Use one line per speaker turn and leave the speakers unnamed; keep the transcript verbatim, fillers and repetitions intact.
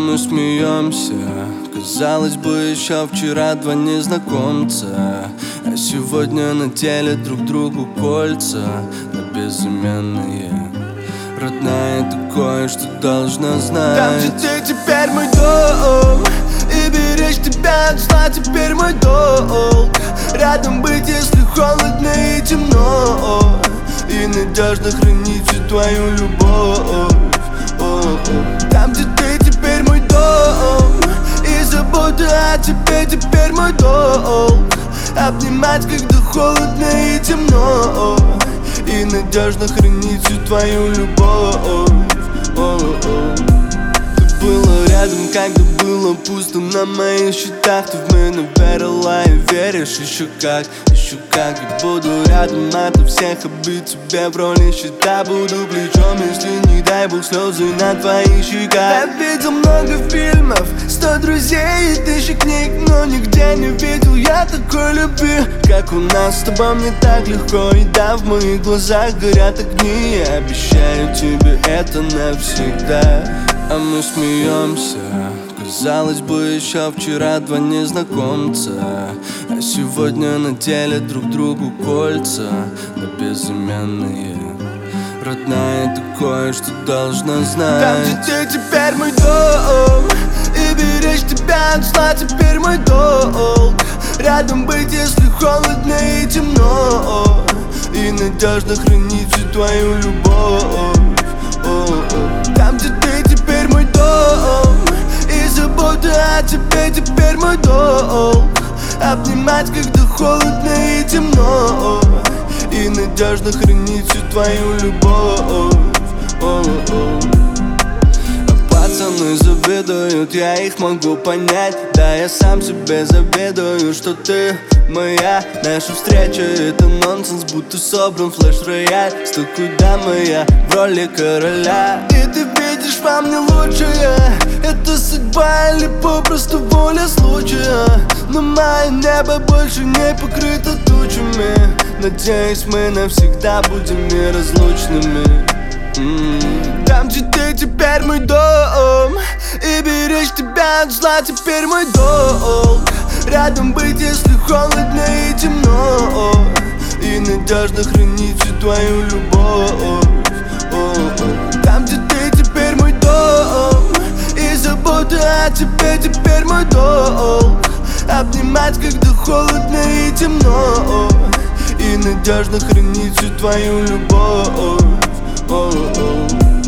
мы смеемся. Казалось бы, еще вчера два незнакомца, а сегодня надели друг другу кольца на безымянные. Родная, ты кое-что должна знать.
Там, где ты, теперь мой дом, и беречь тебя от зла теперь мой долг. Рядом быть, если холодно и темно, и надежно хранить всю твою любовь. Там, где ты, теперь мой дом, и забота о тебе теперь мой долг. Обнимать, когда холодно и темно, и надежно хранить всю твою любовь. Ты была рядом, когда было пусто на моих счетах. Ты в меня верила и веришь еще как, еще как. Я буду рядом ото всех обид тебе в роли щита. Буду плечом, если не дай бог слезы на твоих щеках. Я видел много фильмов, сто друзей и тысячи книг, но нигде не видел я такой любви, как у нас с тобой. Мне так легко, и да, в моих глазах горят огни. Я обещаю тебе это навсегда.
А мы смеемся. Казалось бы, еще вчера два незнакомца, а сегодня надели друг другу кольца на безымянные. Родная, ты кое-что должна знать.
Там, где ты, теперь мой дом, и беречь тебя от зла теперь мой долг. Рядом быть, если холодно и темно, и надежно хранить всю твою любовь. Там, где ты, теперь мой дом, и забота о тебе теперь мой долг. Обнимать, когда холодно и темно, и надежно хранить всю твою любовь.
Пацаны завидуют, я их могу понять. Да, я сам себе завидую, что ты моя. Наша встреча — это нонсенс, будто собран флеш-рояль. Что куда моя в роли короля.
И ты видишь во мне лучшее. Это судьба или попросту воля случая. Но мое небо больше не покрыто тучами. Надеюсь, мы навсегда будем неразлучными. Mm. Там, где ты, теперь мой дом, и беречь тебя от зла теперь мой долг. Рядом быть, если холодно и темно, и надежно хранить всю твою любовь. Там, где ты, теперь мой дом, и забота о тебе теперь мой долг. Обнимать, когда холодно и темно, и надежно хранить всю твою любовь. Oh, oh.